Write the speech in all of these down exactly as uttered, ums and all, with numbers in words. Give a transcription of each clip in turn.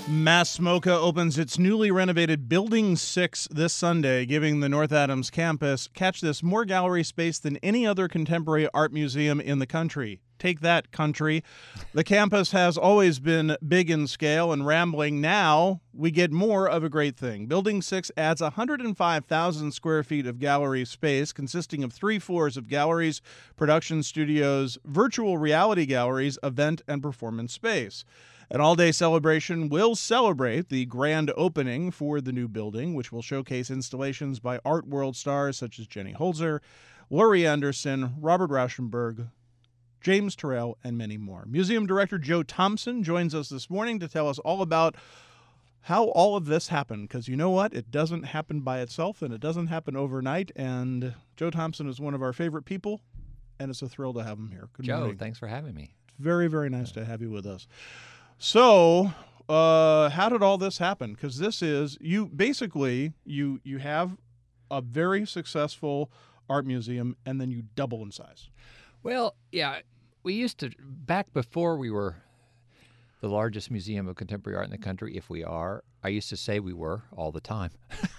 Mass MoCA opens its newly renovated Building six this Sunday, giving the North Adams campus, catch this, more gallery space than any other contemporary art museum in the country. Take that, country. The campus has always been big in scale and rambling. Now we get more of a great thing. Building six adds one hundred five thousand square feet of gallery space, consisting of three floors of galleries, production studios, virtual reality galleries, event and performance space. An all-day celebration will celebrate the grand opening for the new building, which will showcase installations by art world stars such as Jenny Holzer, Laurie Anderson, Robert Rauschenberg, James Turrell, and many more. Museum Director Joe Thompson joins us this morning to tell us all about how all of this happened, because you know what? It doesn't happen by itself, and it doesn't happen overnight, and Joe Thompson is one of our favorite people, and it's a thrill to have him here. Good Joe, morning. Thanks for having me. It's very, very nice to have you with us. So, uh, how did all this happen? Because this is, you basically, you you have a very successful art museum, and then you double in size. Well, yeah, we used to, back before we were the largest museum of contemporary art in the country, if we are, I used to say we were all the time.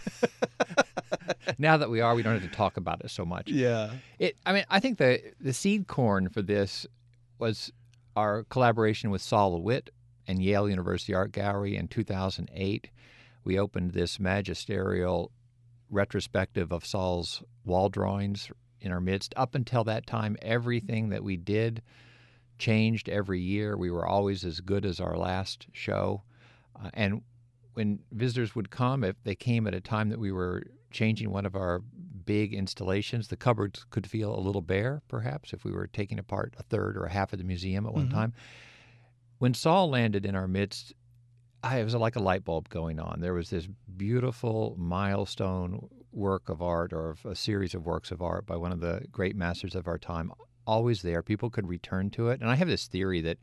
Now that we are, we don't have to talk about it so much. Yeah. It. I mean, I think the, the seed corn for this was our collaboration with Sol LeWitt and Yale University Art Gallery in two thousand eight. We opened this magisterial retrospective of Sol's wall drawings in our midst. Up until that time, everything that we did changed every year. We were always as good as our last show. Uh, and when visitors would come, if they came at a time that we were changing one of our big installations, the cupboards could feel a little bare, perhaps, if we were taking apart a third or a half of the museum at one mm-hmm. time. When Sol landed in our midst, I, it was like a light bulb going on. There was this beautiful milestone work of art, or a series of works of art by one of the great masters of our time, always there. People could return to it. And I have this theory that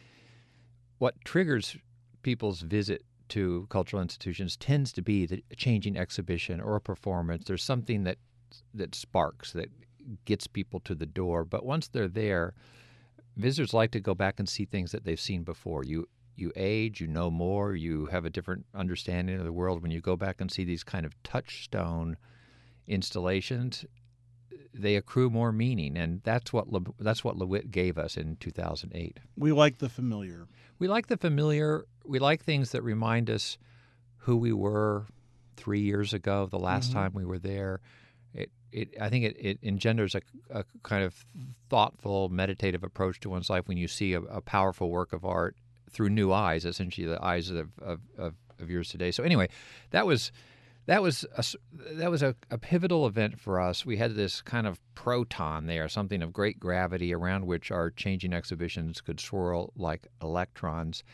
what triggers people's visit to cultural institutions tends to be the changing exhibition or a performance. There's something that that sparks, that gets people to the door. But once they're there, visitors like to go back and see things that they've seen before. You you age, you know more, you have a different understanding of the world when you go back and see these kind of touchstone installations. They accrue more meaning, and that's what Le, that's what LeWitt gave us in two thousand eight. We like the familiar. We like the familiar. We like things that remind us who we were three years ago, the last mm-hmm. time we were there. It, it, I think it, it engenders a, a kind of thoughtful, meditative approach to one's life when you see a, a powerful work of art through new eyes, essentially the eyes of, of, of, of yours today. So anyway, that was that was a, that was a, a pivotal event for us. We had this kind of proton there, something of great gravity around which our changing exhibitions could swirl like electrons.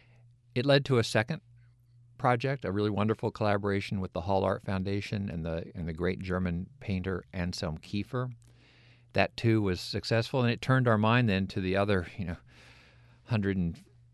It led to a second project, a really wonderful collaboration with the Hall Art Foundation and the and the great German painter Anselm Kiefer. That too was successful, and it turned our mind then to the other, you know, one hundred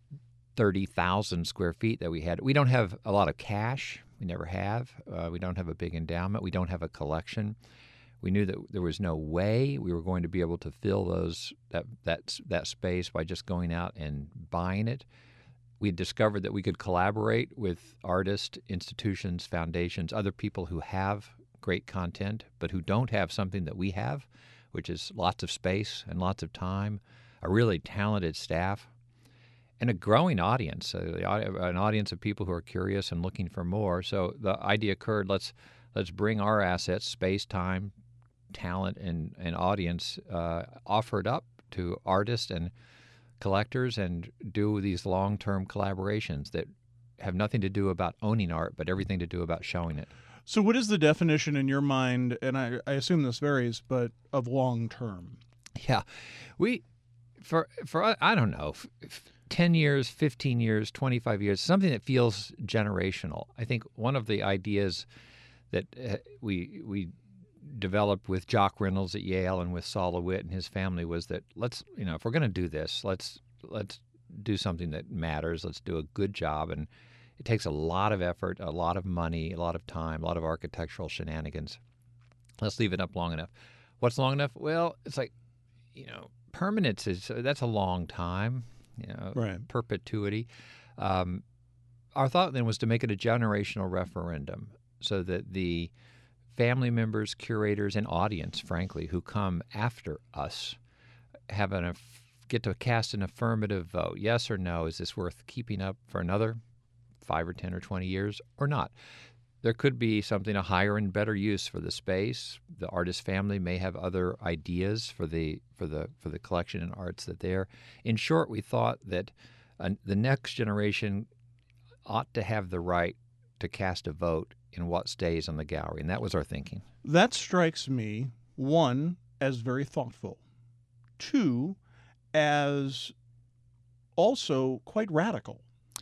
thirty thousand square feet that we had. We don't have a lot of cash. We never have. Uh, we don't have a big endowment. We don't have a collection. We knew that there was no way we were going to be able to fill those that that that space by just going out and buying it. We discovered that we could collaborate with artists, institutions, foundations, other people who have great content, but who don't have something that we have, which is lots of space and lots of time, a really talented staff, and a growing audience, an audience of people who are curious and looking for more. So the idea occurred, let's let's bring our assets, space, time, talent, and, and audience, uh, offered up to artists and collectors, and do these long-term collaborations that have nothing to do about owning art, but everything to do about showing it. So what is the definition in your mind, and I, I assume this varies, but of long-term? Yeah. We, for, for I don't know, ten years, fifteen years, twenty-five years, something that feels generational. I think one of the ideas that uh, we we developed with Jock Reynolds at Yale and with Sol LeWitt and his family was that let's, you know, if we're going to do this, let's let's do something that matters. Let's do a good job. And it takes a lot of effort, a lot of money, a lot of time, a lot of architectural shenanigans. Let's leave it up long enough. What's long enough? Well, it's like, you know, permanence is, that's a long time, you know, right. Perpetuity. Um, our thought then was to make it a generational referendum so that the family members, curators, and audience, frankly, who come after us have an aff- get to cast an affirmative vote. Yes or no, is this worth keeping up for another five or ten or twenty years or not? There could be something, a higher and better use for the space. The artist family may have other ideas for the for the for the collection and arts that they're. In short, we thought that uh, the next generation ought to have the right to cast a vote in what stays on the gallery, and that was our thinking. That strikes me, one, as very thoughtful, two, as also quite radical.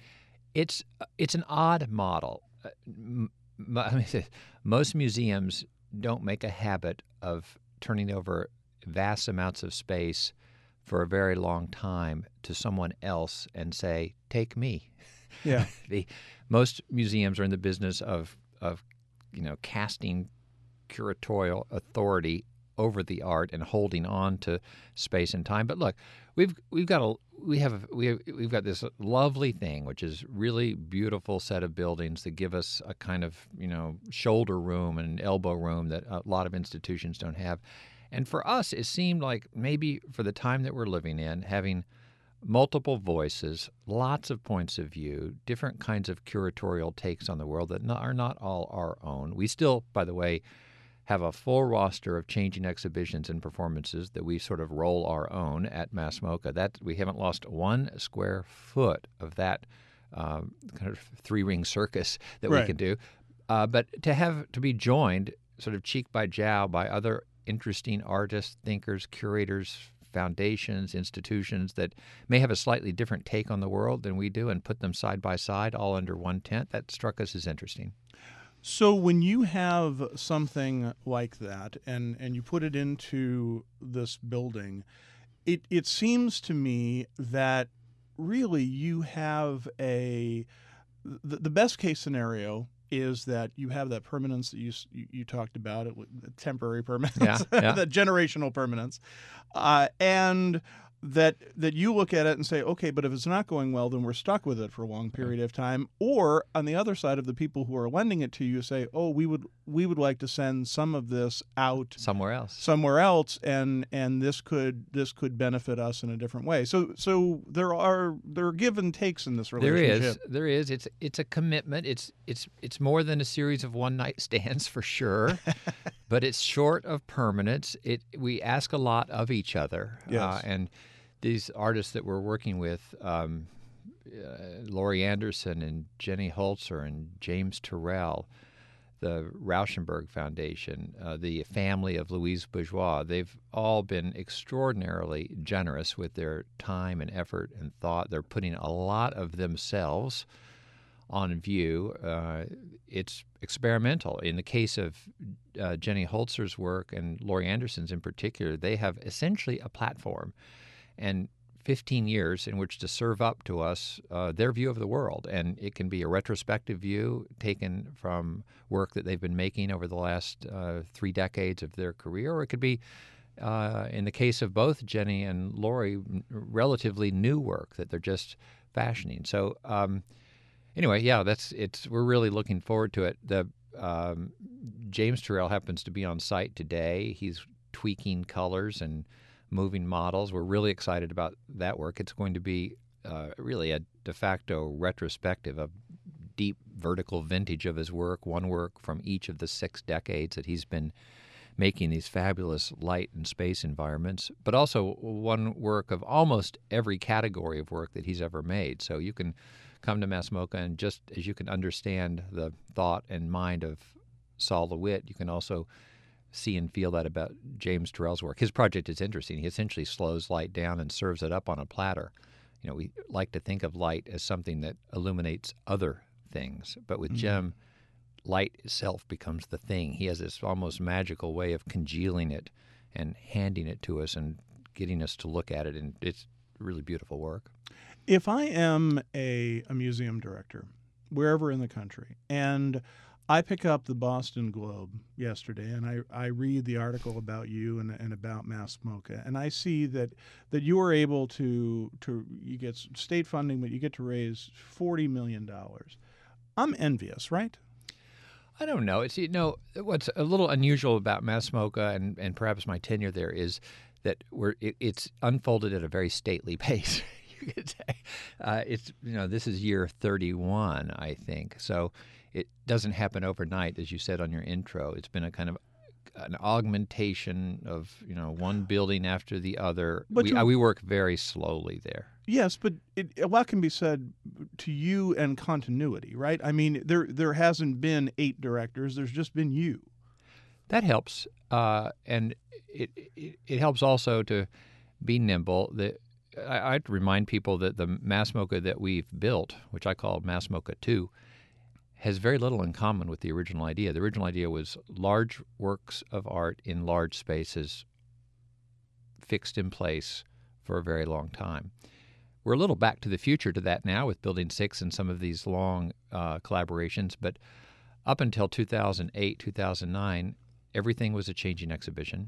It's it's an odd model. Uh, m- m- I mean, most museums don't make a habit of turning over vast amounts of space for a very long time to someone else and say, "Take me." Yeah. the most museums are in the business of of you know casting curatorial authority over the art and holding on to space and time. But look, we've we've got a we have we have, we've got this lovely thing, which is really beautiful set of buildings that give us a kind of you know shoulder room and elbow room that a lot of institutions don't have. And for us, it seemed like maybe for the time that we're living in, having multiple voices, lots of points of view, different kinds of curatorial takes on the world that not, are not all our own. We still, by the way, have a full roster of changing exhibitions and performances that we sort of roll our own at Mass MoCA. That we haven't lost one square foot of that um, kind of three-ring circus that Right. we can do. Uh, but to have to be joined sort of cheek by jowl by other interesting artists, thinkers, curators, foundations, institutions that may have a slightly different take on the world than we do and put them side by side all under one tent, that struck us as interesting. So when you have something like that and, and you put it into this building, it, it seems to me that really you have a the, the best case scenario is that you have that permanence that you you, you talked about, it temporary permanence, Yeah, yeah. that generational permanence, uh, and that that you look at it and say, okay, but if it's not going well, then we're stuck with it for a long period of time. Or on the other side of the people who are lending it to you say, oh, we would we would like to send some of this out Somewhere else. somewhere else, and and this could this could benefit us in a different way. So so there are there are give and takes in this There relationship. is, there is. It's it's a commitment. It's it's it's more than a series of one night stands for sure, but it's short of permanence. It we ask a lot of each other, Yes. uh, and these artists that we're working with, um, uh, Laurie Anderson and Jenny Holzer and James Terrell, the Rauschenberg Foundation, uh, the family of Louise Bourgeois, they've all been extraordinarily generous with their time and effort and thought. They're putting a lot of themselves on view. Uh, it's experimental. In the case of uh, Jenny Holzer's work and Laurie Anderson's in particular, they have essentially a platform and fifteen years in which to serve up to us uh, their view of the world. And it can be a retrospective view taken from work that they've been making over the last uh, three decades of their career, or it could be, uh, in the case of both Jenny and Laurie, relatively new work that they're just fashioning. So um, anyway, yeah, that's it's. We're really looking forward to it. The um, James Terrell happens to be on site today. He's tweaking colors and moving models. We're really excited about that work. It's going to be uh, really a de facto retrospective, a deep vertical vintage of his work, one work from each of the six decades that he's been making these fabulous light and space environments, but also one work of almost every category of work that he's ever made. So you can come to Mass MoCA, and just as you can understand the thought and mind of Sol LeWitt, you can also see and feel that about James Terrell's work. His project is interesting. He essentially slows light down and serves it up on a platter. You know, we like to think of light as something that illuminates other things, but with mm-hmm. Jim, light itself becomes the thing. He has this almost magical way of congealing it and handing it to us and getting us to look at it, and it's really beautiful work. If I am a, a museum director, wherever in the country, and I pick up the Boston Globe yesterday, and I, I read the article about you and, and about Mass MoCA, and I see that, that you are able to to you get state funding, but you get to raise forty million dollars. I'm envious, right? I don't know. It's, you know, what's a little unusual about MassMocha and, and perhaps my tenure there is that we're it, it's unfolded at a very stately pace. You could say uh, it's you know this is year thirty-one, I think. So it doesn't happen overnight, as you said on your intro. It's been a kind of an augmentation of you know one building after the other. But we, you- uh, we work very slowly there. Yes, but it, a lot can be said to you and continuity, right? I mean, there there hasn't been eight directors. There's just been you. That helps, uh, and it, it it helps also to be nimble. The, I, I'd remind people that the MassMocha that we've built, which I call MassMocha two, has very little in common with the original idea. The original idea was large works of art in large spaces, fixed in place for a very long time. We're a little back to the future to that now with Building six and some of these long uh, collaborations, but up until two thousand eight, two thousand nine, everything was a changing exhibition,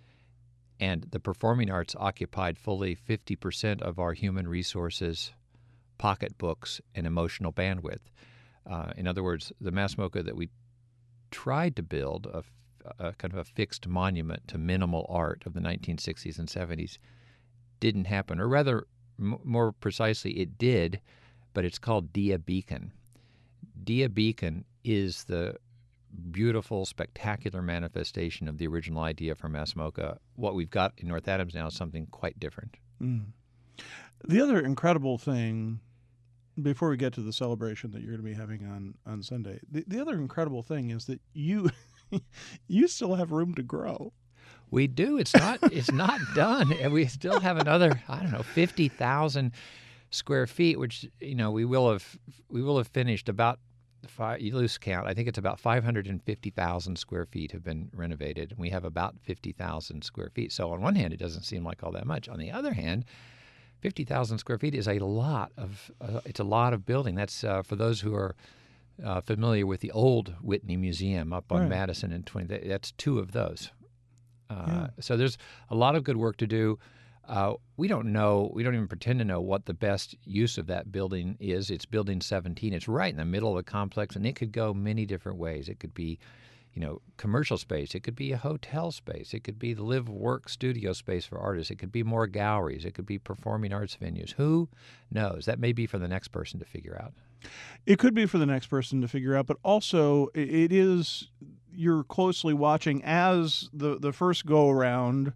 and the performing arts occupied fully fifty percent of our human resources, pocketbooks, and emotional bandwidth. Uh, in other words, the MassMocha that we tried to build, a, a kind of a fixed monument to minimal art of the nineteen sixties and seventies, didn't happen, or rather, m- more precisely, it did, but it's called Dia Beacon. Dia Beacon is the beautiful, spectacular manifestation of the original idea for MassMocha. What we've got in North Adams now is something quite different. Mm. The other incredible thing, before we get to the celebration that you're going to be having on, on Sunday, the, the other incredible thing is that you you still have room to grow. We do. It's not. It's not done, and we still have another. I don't know, fifty thousand square feet, which you know we will have. We will have finished about. Five, you lose count. I think it's about five hundred fifty thousand square feet have been renovated, and we have about fifty thousand square feet. So on one hand, it doesn't seem like all that much. On the other hand, fifty thousand square feet is a lot of. Uh, it's a lot of building. That's uh, for those who are uh, familiar with the old Whitney Museum up on Right. Madison and twenty. That's two of those. Uh, Yeah. So there's a lot of good work to do. Uh, we don't know, we don't even pretend to know what the best use of that building is. It's Building seventeen. It's right in the middle of the complex, and it could go many different ways. It could be, you know, commercial space. It could be a hotel space. It could be the live, work, studio space for artists. It could be more galleries. It could be performing arts venues. Who knows? That may be for the next person to figure out. It could be for the next person to figure out, but also i- it is, you're closely watching as the, the first go-around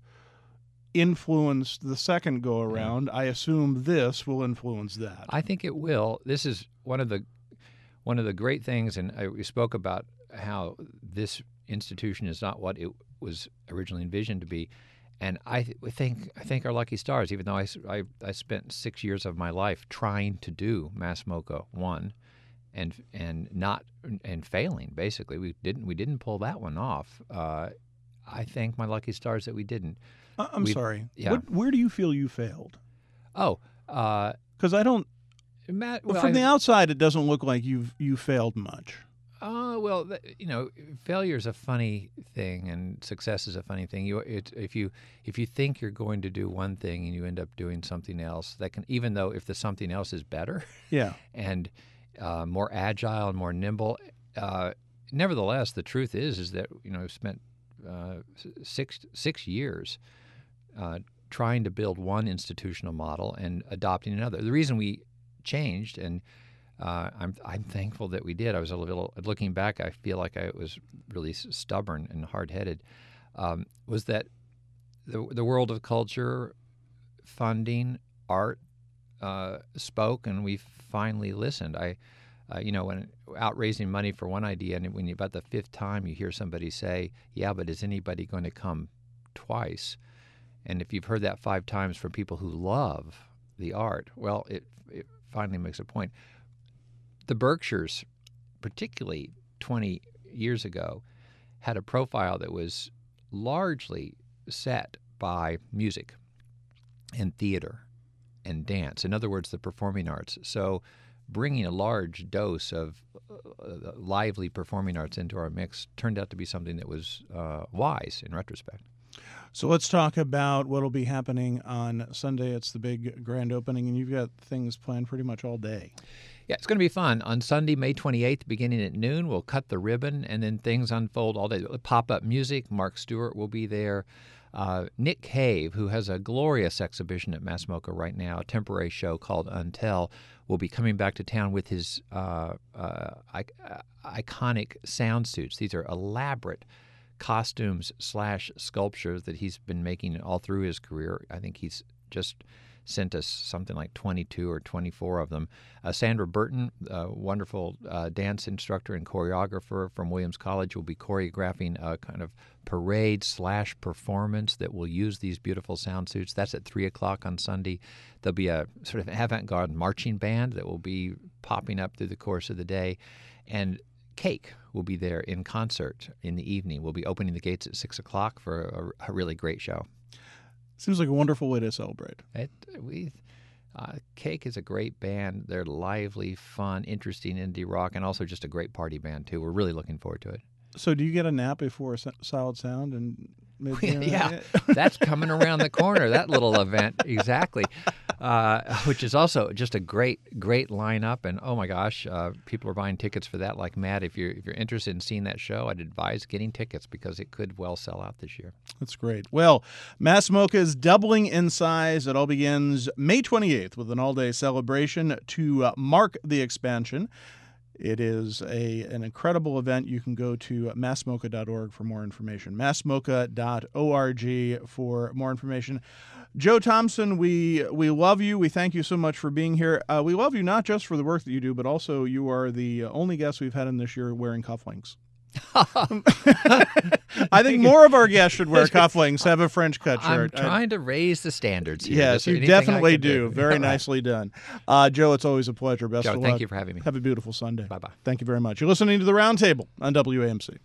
influenced the second go-around. I assume this will influence that. I think it will. This is one of the one of the great things, and I, we spoke about how this institution is not what it was originally envisioned to be. And I th- we think I think our lucky stars, even though I, s- I- I spent six years of my life trying to do MassMocha one, and and not and failing basically. We didn't we didn't pull that one off. Uh, I thank my lucky stars that we didn't. I- I'm we've- sorry. yeah. What, where do you feel you failed? Oh, uh, Because I don't. Matt. Well, well, from I- the outside, it doesn't look like you've you failed much. Uh, well, th- you know, failure is a funny thing, and success is a funny thing. You, it, if you if you think you're going to do one thing and you end up doing something else, that can, even though if the something else is better Yeah. and uh, more agile and more nimble, uh, nevertheless, the truth is is that you know I've spent uh, s- six six years uh, trying to build one institutional model and adopting another. The reason we changed and Uh, I'm I'm thankful that we did. I was a little looking back. I feel like I was really s- stubborn and hard-headed. Um, was that the the world of culture, funding, art uh, spoke, and we finally listened. I, uh, you know, when out raising money for one idea, and when you, about the fifth time you hear somebody say, "Yeah, but is anybody going to come twice?" And if you've heard that five times from people who love the art, well, it it finally makes a point. The Berkshires, particularly twenty years ago, had a profile that was largely set by music and theater and dance. In other words, the performing arts. So bringing a large dose of uh, lively performing arts into our mix turned out to be something that was uh, wise in retrospect. So let's talk about what will be happening on Sunday. It's the big grand opening, and you've got things planned pretty much all day. Yeah, it's going to be fun. On Sunday, May twenty-eighth, beginning at noon, we'll cut the ribbon, and then things unfold all day. Pop-up music. Mark Stewart will be there. Uh, Nick Cave, who has a glorious exhibition at MassMocha right now, a temporary show called Untel, will be coming back to town with his uh, uh, I- uh, iconic sound suits. These are elaborate costumes slash sculptures that he's been making all through his career. I think he's just sent us something like twenty-two or twenty-four of them. Uh, Sandra Burton, a wonderful uh, dance instructor and choreographer from Williams College, will be choreographing a kind of parade slash performance that will use these beautiful sound suits. That's at three o'clock on Sunday. There'll be a sort of avant-garde marching band that will be popping up through the course of the day. And Cake will be there in concert in the evening. We'll be opening the gates at six o'clock for a, a really great show. Seems like a wonderful way to celebrate. It, we, uh, Cake is a great band. They're lively, fun, interesting indie rock, and also just a great party band, too. We're really looking forward to it. So do you get a nap before Solid Sound? And yeah, that's coming around the corner, that little event. Exactly. Uh, which is also just a great, great lineup. And, oh, my gosh, uh, people are buying tickets for that like mad. If you're, if you're interested in seeing that show, I'd advise getting tickets because it could well sell out this year. That's great. Well, MassMocha is doubling in size. It all begins May twenty-eighth with an all-day celebration to uh, mark the expansion. It is a an incredible event. You can go to mass mocha dot org for more information. mass mocha dot org for more information. Joe Thompson, we we love you. We thank you so much for being here. Uh, we love you not just for the work that you do, but also you are the only guest we've had in this year wearing cufflinks. I think more of our guests should wear cufflinks, have a French cut shirt. I'm trying to raise the standards here. Yes, you definitely do. do. Very nicely done. Uh, Joe, it's always a pleasure. Best Joe, of luck. thank you for having me. Have a beautiful Sunday. Bye-bye. Thank you very much. You're listening to The Roundtable on W A M C.